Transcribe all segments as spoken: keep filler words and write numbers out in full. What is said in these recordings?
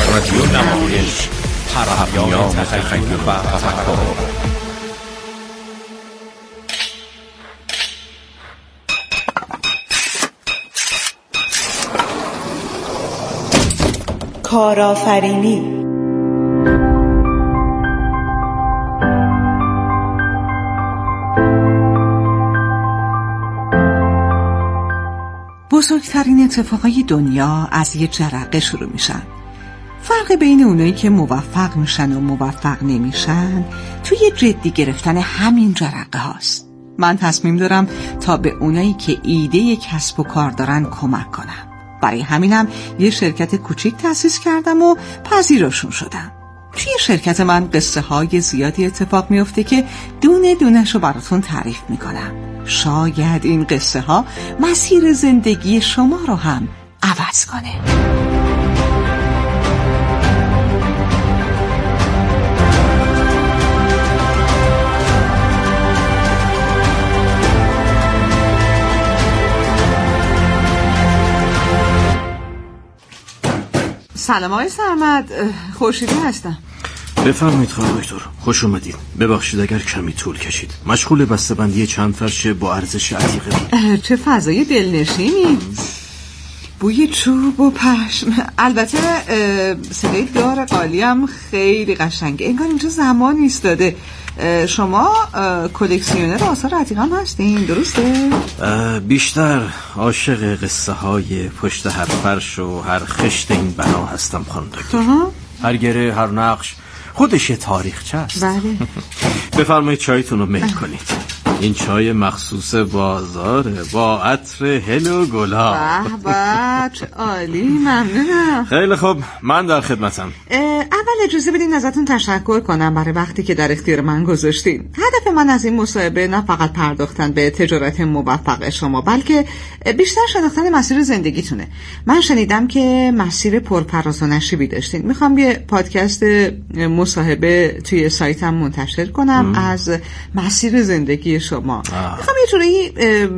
رادیو نمایش، پیام تخیل و تفکر. کارآفرینی. بزرگترین اتفاقای دنیا از یه جرقه شروع میشن. فرق بین اونایی که موفق میشن و موفق نمیشن توی جدی گرفتن همین جرقه هاست. من تصمیم دارم تا به اونایی که ایده کسب و کار دارن کمک کنم. برای همینم یه شرکت کوچیک تأسیس کردم و پذیراشون شدم. توی شرکت من قصه های زیادی اتفاق میفته که دونه دونش رو براتون تعریف میکنم. شاید این قصه ها مسیر زندگی شما رو هم عوض کنه. سلام آقای سرمد، خورشیدی هستم. بفرمایید خانم دکتر، خوش اومدید. ببخشید اگر کمی طول کشید، مشغول بسته‌بندی چند فرش با ارزش عتیقه بود. چه فضای دلنشینی، بوی چوب و پشم. البته صدای دار قالی هم خیلی قشنگه، انگار اینجا زمان ایستاده. شما کلکسیونر آثار عتیقه هم هستین، درسته؟ بیشتر عاشق قصه های پشت هر فرش و هر خشت این بنا هستم خانم دکتر. هر گره، هر نقش خودش یه تاریخچه است. بله. بفرمایید چایتون رو میل کنید. این چای مخصوص بازاره با عطر هل و گلاب. به به، چه عالی، ممنونم. خیلی خوب، من در خدمتم. اول اجازه بدین ازتون تشکر کنم برای وقتی که در اختیار من گذاشتین. هدف من از این مصاحبه نه فقط پرداختن به تجارت موفق شما، بلکه بیشتر شناختن مسیر زندگیتونه. من شنیدم که مسیر پرفراز و نشیبی داشتین. میخوام یه پادکست مصاحبه توی سایتم منتشر کنم ام. از مسیر زندگی شما. میخوام یه جوری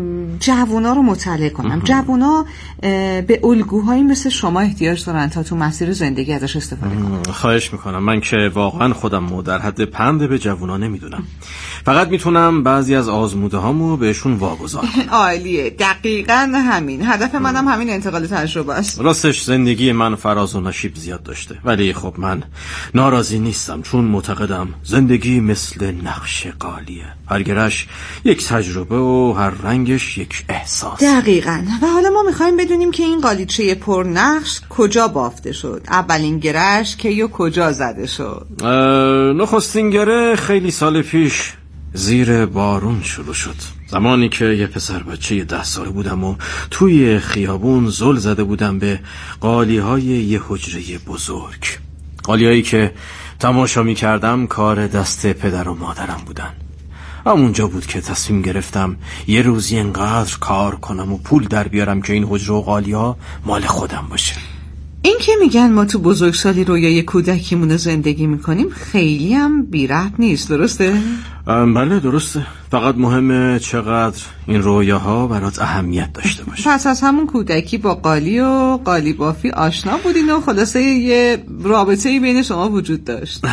جوونا رو مطالعه کنم. جوونا به الگوهایی مثل شما احتیاج دارن تا تو مسیر زندگی ازش استفاده کنن. خواهش میکنم. من که واقعا خودم در حد پند به جوونا نمیدونم، فقط میتونم بعضی از آزموده هامو بهشون واگذار کنم. عالیه، دقیقاً همین هدف منم، همین انتقال تجربه است. راستش زندگی من فراز و نشیب زیاد داشته، ولی خب من ناراضی نیستم، چون معتقدم زندگی مثل نقش قالیه. هر گرش یک تجربه و هر رنگش یک احساس. دقیقاً. و حالا ما میخوایم بدونیم که این قالیچه پرنقش کجا بافته شد، اولین گرش کی و کجا زده شد. نخستین گره خیلی سال پیش زیر بارون شروع شد، زمانی که یه پسر بچه ده ساله بودم و توی خیابون زل زده بودم به قالیهای یه حجره بزرگ. قالیهایی که تماشا می کردم کار دست پدر و مادرم بودن. همونجا بود که تصمیم گرفتم یه روزی انقدر کار کنم و پول در بیارم که این حجره و قالی‌ها مال خودم باشه. این که میگن ما تو بزرگسالی رویای کودکیمون زندگی میکنیم خیلی هم بی ربط نیست، درسته؟ بله درسته، فقط مهمه چقدر این رویاها برات اهمیت داشته باشه. پس از همون کودکی با قالی و قالی بافی آشنا بودین و خلاصه یه رابطه‌ای بین شما وجود داشت.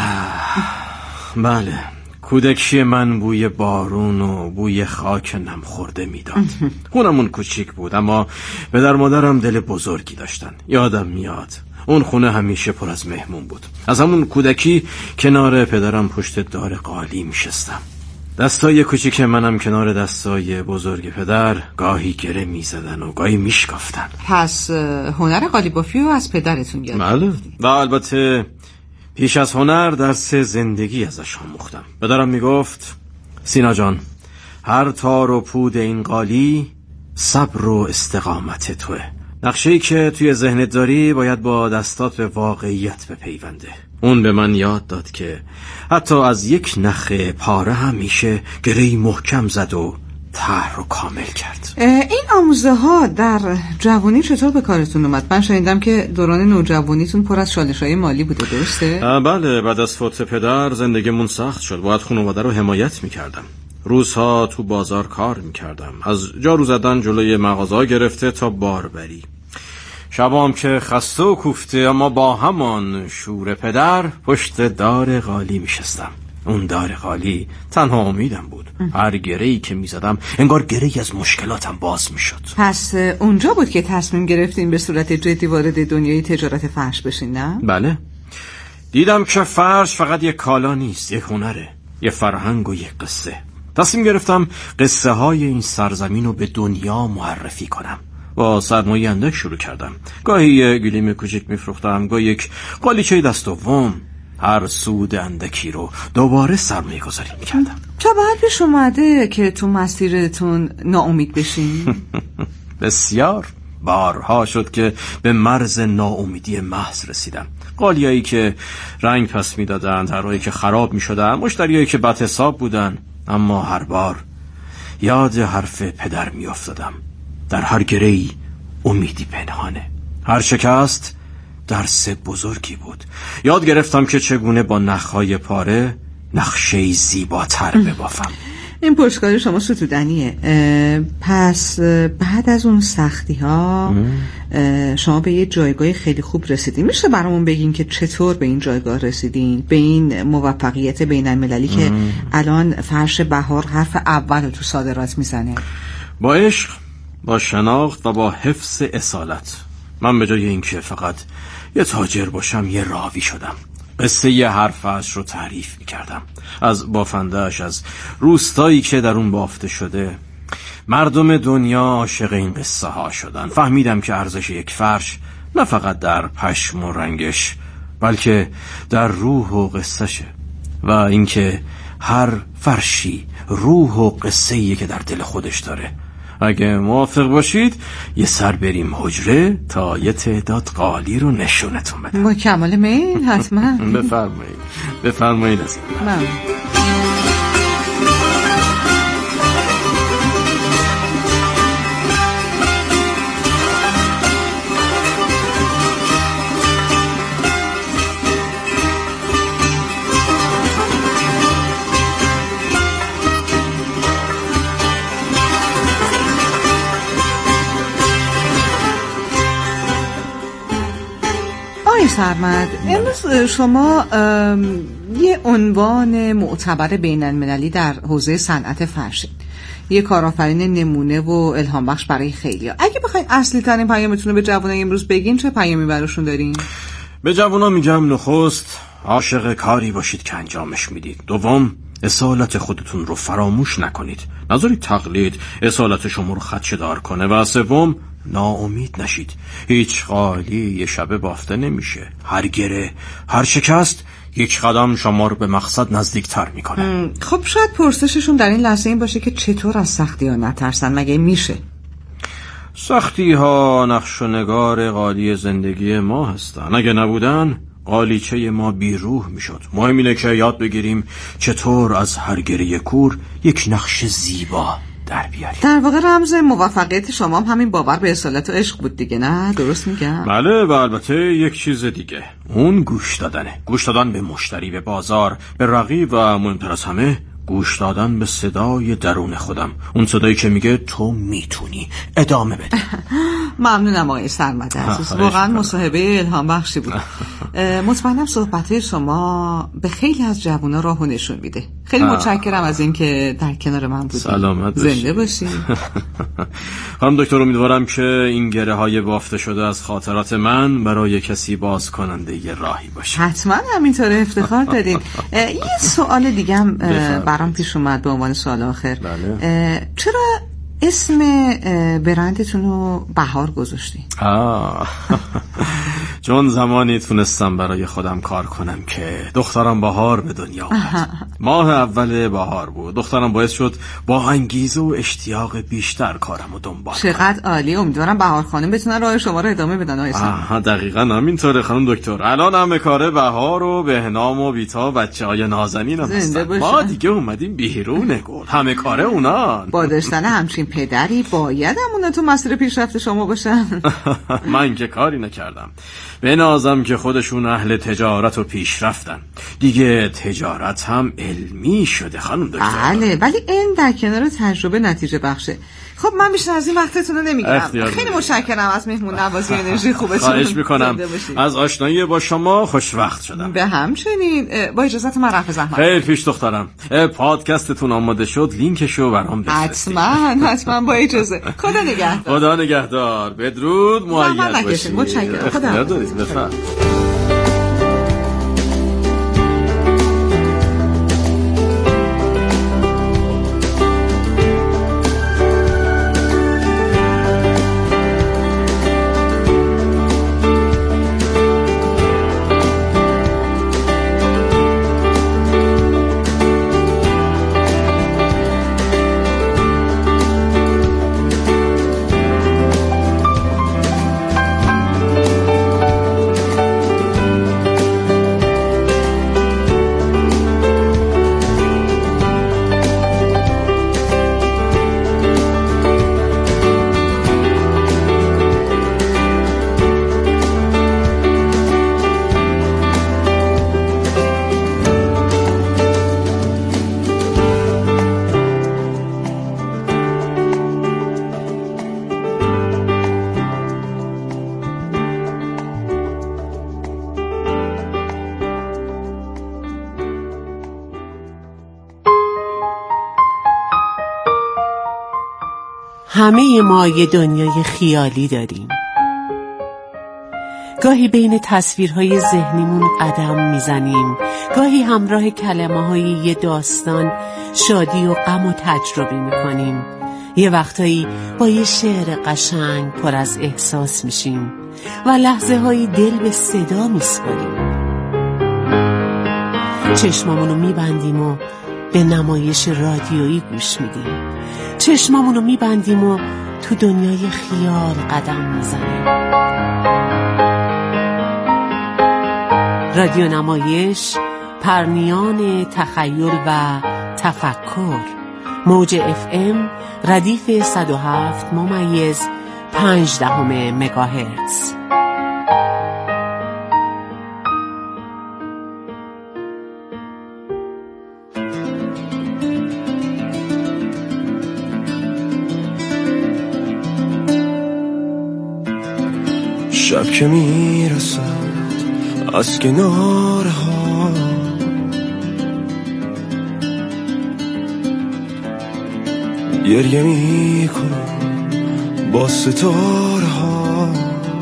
بله، کودکی من بوی بارون و بوی خاک نم خورده میداد. خونمون کوچیک بود، اما پدر مادرم دل بزرگی داشتن. یادم میاد اون خونه همیشه پر از مهمون بود. از همون کودکی کنار پدرم پشت دار قالی میشستم. دستای کوچیک منم کنار دستای بزرگ پدر گاهی گره میزدن و گاهی میشکافتن. پس هنر قالی بافی رو از پدرتون یاد بله، و البته پیش از هنر درس زندگی ازش آموختم. پدرم میگفت سینا جان، هر تار و پود این قالی صبر و استقامت توه. نقشه‌ای که توی ذهنت داری باید با دستات به واقعیت بپیونده. اون به من یاد داد که حتی از یک نخ پاره هم میشه گره‌ای محکم زد و طرح رو کامل کرد. این آموزه ها در جوانی چطور به کارتون اومد؟ من شنیدم که دوران نوجوانیتون پر از چالش‌های مالی بوده، درسته؟ بله، بعد از فوت پدر زندگیمون سخت شد. باید خانواده رو حمایت میکردم. روزها تو بازار کار میکردم، از جارو زدن جلوی مغازه گرفته تا باربری. شبام که خسته و کوفته اما با همان شور پدر پشت دار قالی میشستم. اون دار قالی تنها امیدم بود. هر گره‌ای که میزدم انگار گره‌ای از مشکلاتم باز میشد. پس اونجا بود که تصمیم گرفتین به صورت جدی وارد دنیای تجارت فرش بشین، نه؟ بله. دیدم که فرش فقط یک کالا نیست، یک هنره، یک فرهنگ و یک قصه. تصمیم گرفتم قصه های این سرزمین رو به دنیا معرفی کنم. با سرمایه اندک شروع کردم. گاهی یک گلیم کوچک میفروختم، گاهی یک قالیچه دست دوم. هر سود اندکی رو دوباره سرمایه گذاری میکردم. تا بعد پیش اومده که تو مسیرتون ناامید بشین؟ بسیار بارها شد که به مرز ناامیدی محض رسیدم. قالیایی که رنگ پس میدادن، طرحایی که خراب میشدن، مشتریایی که بد حساب بودن. اما هر بار یاد حرف پدر میافتادم. در هر گره‌ای امیدی پنهانه. هر شکست درس بزرگی بود. یاد گرفتم که چگونه با نخهای پاره نقشه زیباتر ببافم. این پشتکار شما ستودنیه. پس بعد از اون سختی ها شما به یه جایگاه خیلی خوب رسیدین. میشه برامون بگین که چطور به این جایگاه رسیدین، به این موفقیت بین المللی که الان فرش بهار حرف اول تو صادرات میزنه؟ با عشق، با شناخت و با حفظ اصالت. من به جای اینکه فقط یه تاجر باشم یه راوی شدم. قصه یه هر فرش رو تعریف میکردم، از بافندهش، از روستایی که در اون بافته شده. مردم دنیا عاشق این قصه ها شدن. فهمیدم که ارزش یک فرش نه فقط در پشم و رنگش، بلکه در روح و قصهشه، و اینکه هر فرشی روح و قصه‌ایه که در دل خودش داره. اگه موافق باشید یه سر بریم حجره تا یه تعداد قالی رو نشونتون بدم. با کمال میل حتما. بفرمایید بفرمایید. از من سرمد، امروز شما یه عنوان معتبر بین المللی در حوزه صنعت فرشین، یه کارآفرین نمونه و الهام بخش برای خیلیا. اگه بخواید اصلی ترین پیامتون رو به جوانای امروز بگین چه پیامی براشون دارین؟ به جوانا میگم نخست عاشق کاری باشید که انجامش میدید. دوم، اصالت خودتون رو فراموش نکنید، نذارید تقلید اصالت شما رو خدشه‌دار کنه. و سوم، ناامید نشید. هیچ قالی یه شبه بافته نمیشه. هر گره، هر شکست یک قدم شما رو به مقصد نزدیکتر میکنه. خب شاید پرسششون در این لحظه این باشه که چطور از سختی ها نترسن؟ مگه میشه؟ سختی ها نقش و نگار قالی زندگی ما هستن. اگه نبودن قالیچه ما بیروح میشد. مهم اینه که یاد بگیریم چطور از هر گره کور یک نقش زیبا در بیاریم. در واقع رمز موفقیت شما هم همین باور به اصالت و عشق بود دیگه، نه؟ درست میگم؟ بله، و البته یک چیز دیگه، اون گوش دادنه. گوش دادن به مشتری، به بازار، به رقیب، و مهمتر از همه گوش دادن به صدای درون خودم. اون صدایی که میگه تو میتونی، ادامه بده. ممنونم آقای سرمد عزیز، واقعا مصاحبه الهام بخشی بود. مطمئنم صحبت شما به خیلی از جوونا راهو نشون میده. خیلی متشکرم از اینکه در کنار من بودید. سلامت باشید. زنده باشید. خانم دکتر، امیدوارم که این گره های بافته شده از خاطرات من برای کسی باز کننده یه راهی باشه. حتما همینطوره، افتخار دادین. یه سوال دیگه هم برام پیش اومد به عنوان سوال آخر. بله. چرا اسم برندتون رو بهار گذاشتی؟ آه چون زمانی تونستم برای خودم کار کنم که دخترم بهار به دنیا اومد. ماه اول بهار بود. دخترم باعث شد با انگیزه و اشتیاق بیشتر کارم رو دنبال کنم. چقدر عالی. امیدوارم بهار خانم بتونن راه شما رو ادامه بدن. آها، دقیقاً همینطوره خانم دکتر. الان همه کاره بهار و بهنام و بیتا بچه‌های نازنین هم هستن. ما دیگه اومدیم بیرون گل. همه کاره اونان. با داشتن همچین پدری باید همونا تو مسیر پیشرفت شما باشن. من که کاری نکردم. به نازم که خودشون اهل تجارت و پیشرفتن. دیگه تجارت هم علمی شده خانم دکتر. بله، ولی این در کنار تجربه نتیجه بخشه. خب من بیشتر از این وقتتون رو نمیگیرم. خیلی متشکرم از مهمون نوازی انرژی خوبتون. خواهش میکنم. از آشنایی با شما خوشوقت شدم. به همچنین. با اجازت من رفع زحمت. خیلی پیش دخترم. پادکستتون آماده شد، لینکشو برام بفرستید. حتما حتما با اجازه. خدا نگهدار. خدا نگهدار. بدرود، مؤید باشید. متشکرم. خدا بفرمایید. همه ما یه دنیای خیالی داریم. گاهی بین تصویرهای ذهنیمون قدم میزنیم، گاهی همراه کلمه‌های یه داستان شادی و غم و تجربه میکنیم. یه وقتایی با یه شعر قشنگ پر از احساس میشیم و لحظه هایی دل به صدا میسپاریم. چشمامونو میبندیم و به نمایش رادیویی گوش میدیم. چشمامونو میبندیم و تو دنیای خیال قدم میزنیم. رادیو نمایش، پرنیان تخیل و تفکر. موج اف ام ردیف صد و هفت ممیز پنج دهم مگاهرتز. شب که میرسد از کنارها، گریه میکنم با ستارها.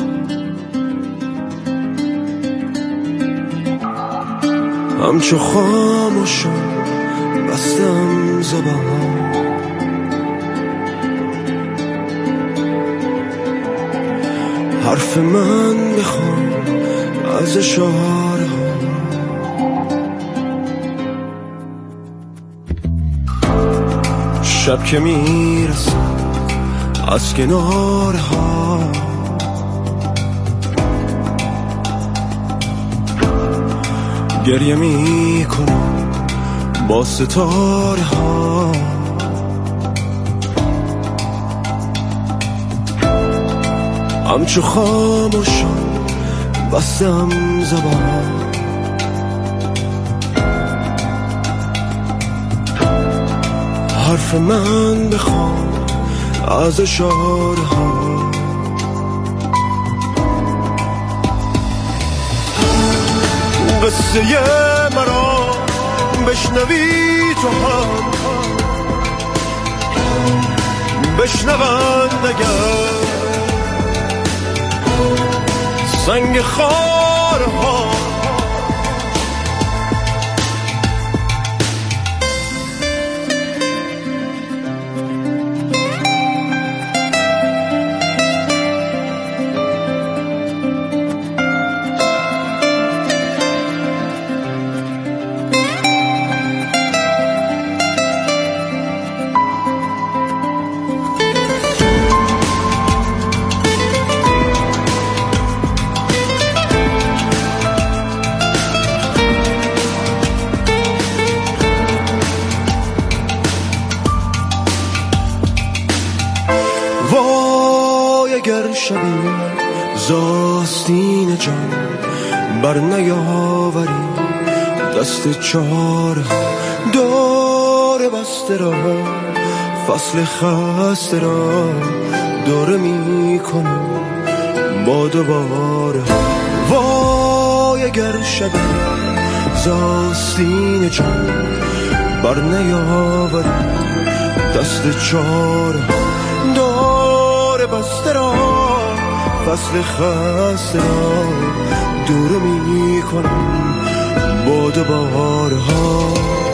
همچو خاموشم بستم زبان، حرف من بخوام از اشارها. شب که میرسم از کنارها، گریه میکنم با ستارها. همچو خاموشم بستم زبان، حرف من بخوام از اشارها. قصه مرا بشنوی تو هم، بشنوند اگر سنگ خارها. اگر شبی زاستین جان بر نیاوری، دست چاره دور بسته را فصل خسته را دوره می کنم با دوباره. وای اگر شب زاستین جان بر نیاوری دست چاره دور بسته را فصل خسته را دوره می کنم با دوباره ها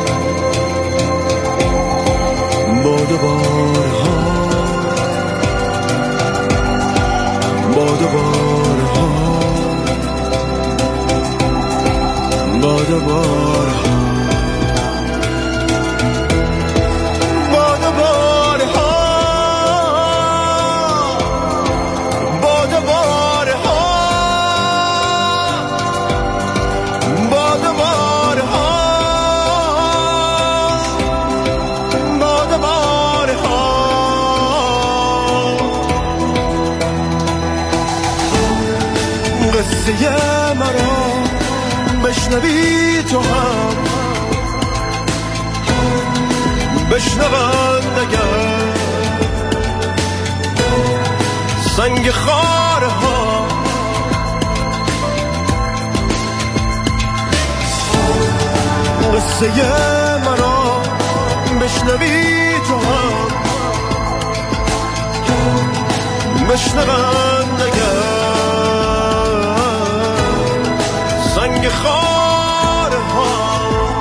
با دوباره ها با دوباره ها با دوباره ها با دوباره ها با دوباره ها با دوباره ها با دوباره ها قصه مرا بشنوی تو هم بشنوند اگر سنگ خاره ها قصه مرا بشنوی تو هم بشنوند اگر سنگ خاره ها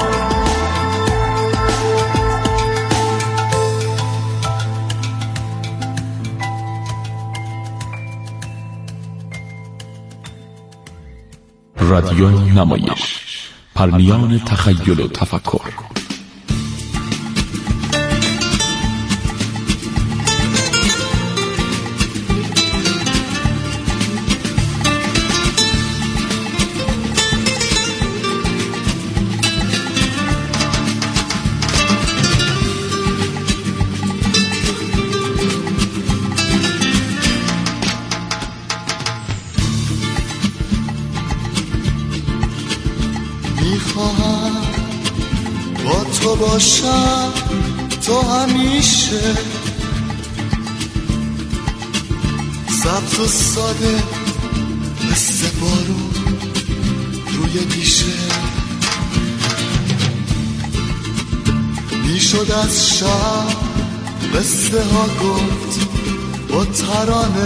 رادیو نمایش، پرمیان تخیل و تفکر. میخواهم با تو باشم تو همیشه سبز و ساده مثل بارون روی دیشه میشد از شب قصه ها گفت با ترانه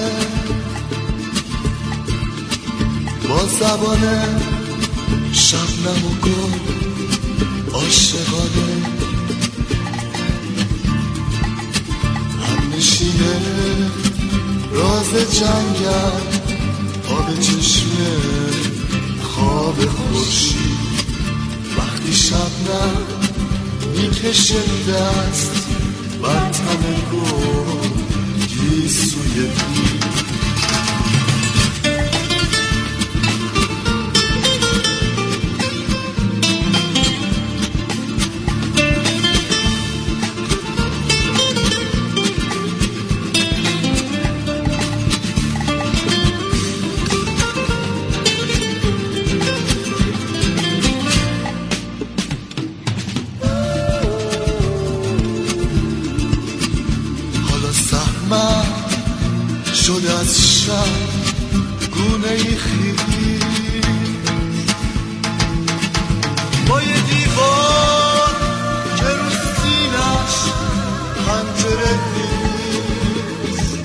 با زبانه شبنم و گل عاشقانه هم نشینه راز جنگل آب چشمه خواب خورشید وقتی شبنم میکشه دست بر تن گل گیسوی بی شده از شب گونه ای خیلی با یه دیوار که رو سینش پنجره نیست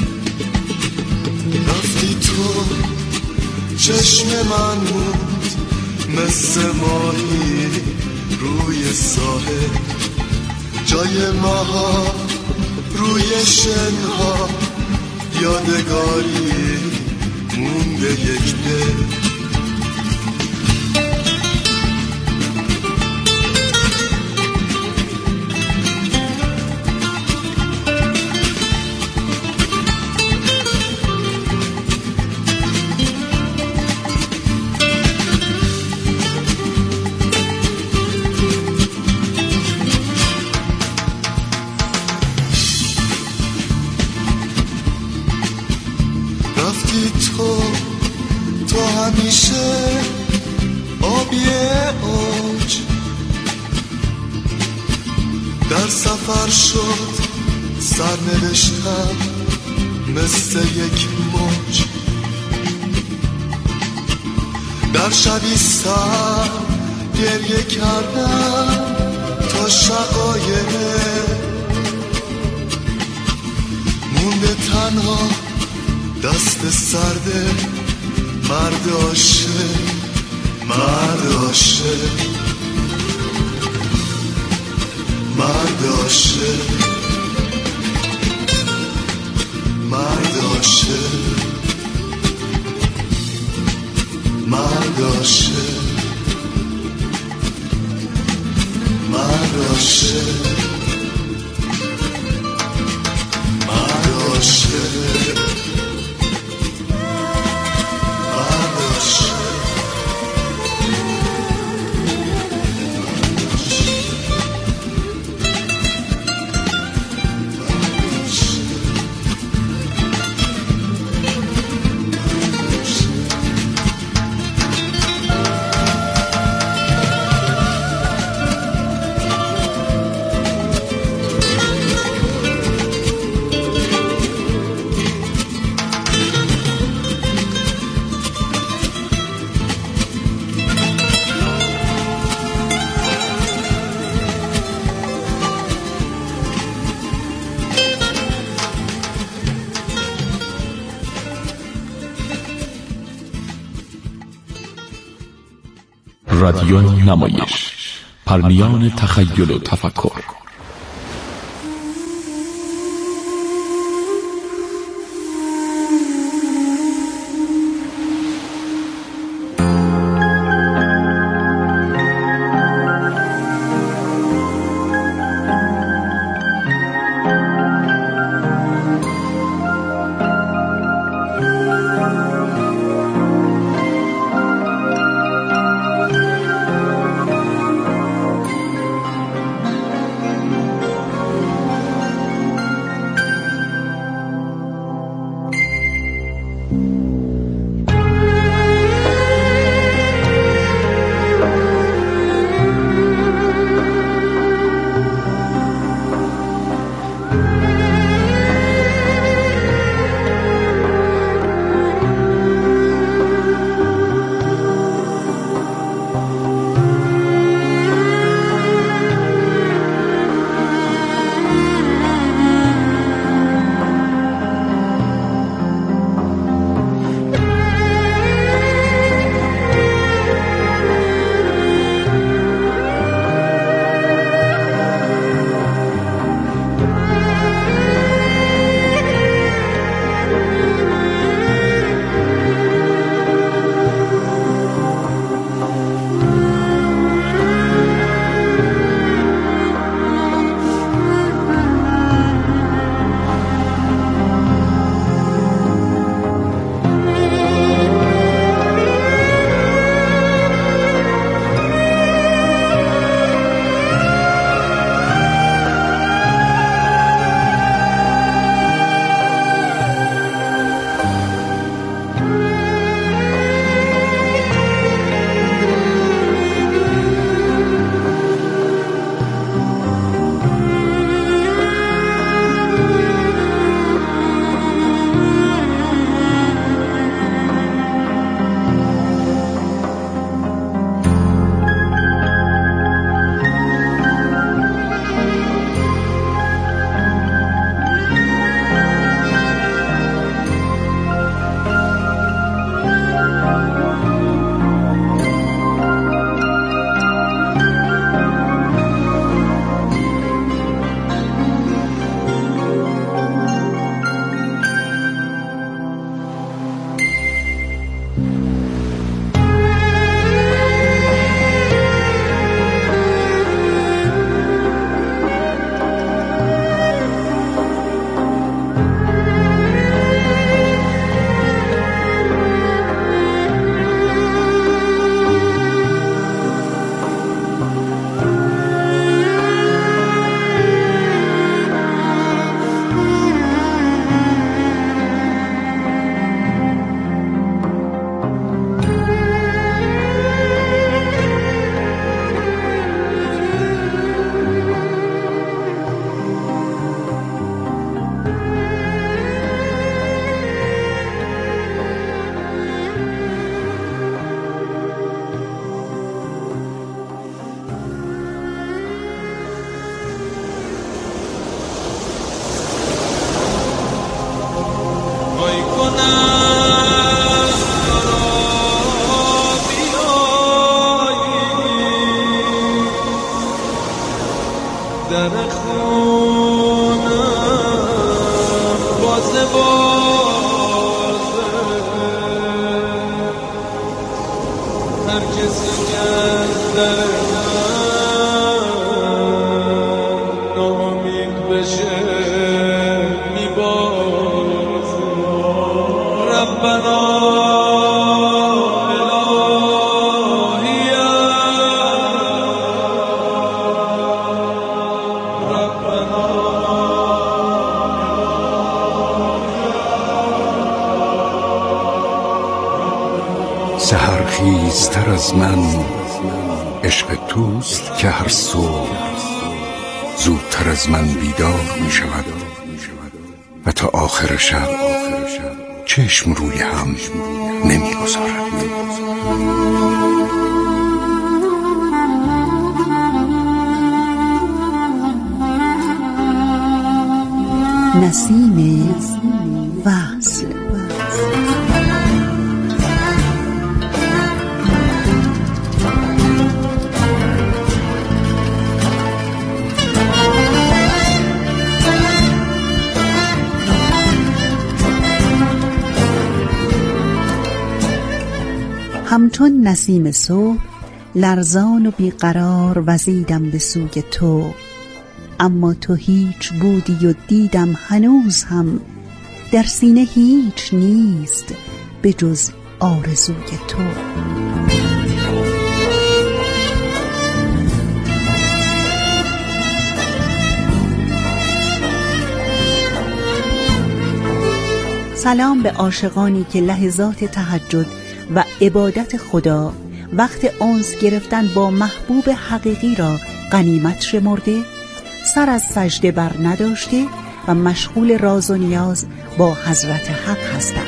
رفتی تو چشم من بود مثل ماهی روی ساحل جای ماها روی شنها یادگاری مونده یک دل تو تو همیشه در سفر شد سرنوشتم مثل یک موج، در شبی سر گریه کردم تا شقایق مونده تنها دست سرده مرد عاشق، مرد عاشق، مرد عاشق، مرد عاشق، مرد عاشق، مرد عاشق، مرد عاشق. رادیو نمایش، پرمیان تخیل و تفکر. هر کسی که از در ناامید بشه میبازه. ربنا سحرخیزتر از من عشق توست که هر صبح زودتر از من بیدار می شود و تا آخر شب چشم روی هم نمی گذارد. نسیم وصل. همچون نسیم صبح لرزان و بیقرار وزیدم به سوی تو، اما تو هیچ بودی و دیدم هنوز هم در سینه هیچ نیست به جز آرزوی تو. سلام به عاشقانی که لحظات تهجد و عبادت خدا، وقت انس گرفتن با محبوب حقیقی را غنیمت شمرده، سر از سجده بر نداشته و مشغول راز و نیاز با حضرت حق هستند.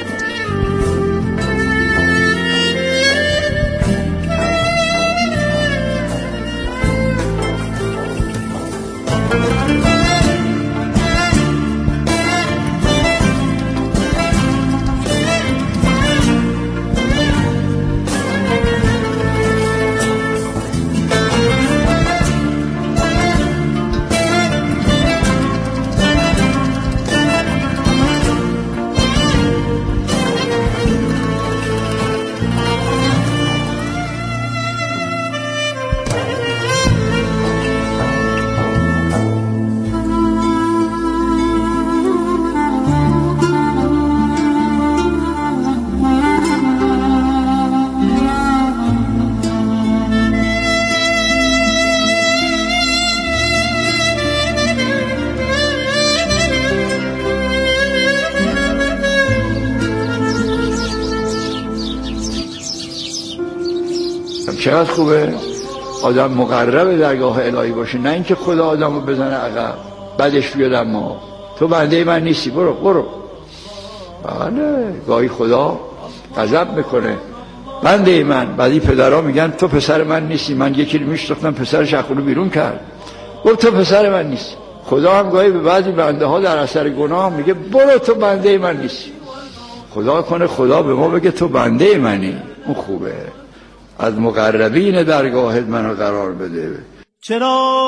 چقدر خوبه آدم مقرب درگاه الهی باشه، نه اینکه خدا آدمو بزنه عقب بعدش بیاد اما تو بنده من نیستی برو برو. بله گاهی خدا غضب میکنه بنده من، بعدی پدرها میگن تو پسر من نیستی. من یکی رو میشناختم پسرش از خونه بیرون کرد، گفت تو پسر من نیستی. خدا هم گاهی به بعضی بنده ها در اثر گناه میگه برو تو بنده من نیستی. خدا کنه خدا به ما بگه تو بنده منی، اون خوبه. از مقربین درگاهت منو قرار بده. چرا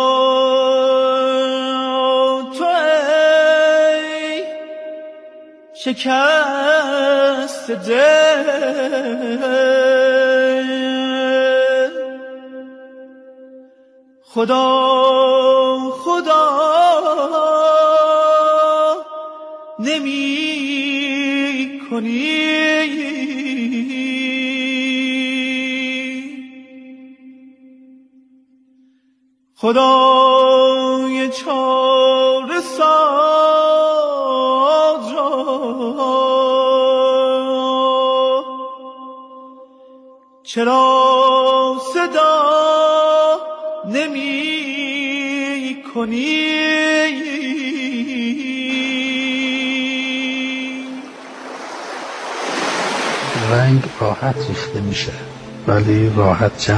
تو ای شکست دل خدا خدا نمی کنی؟ خدای چاره ساز را چرا صدا نمی کنی؟ رنگ راحت ریخته میشه ولی راحت جمع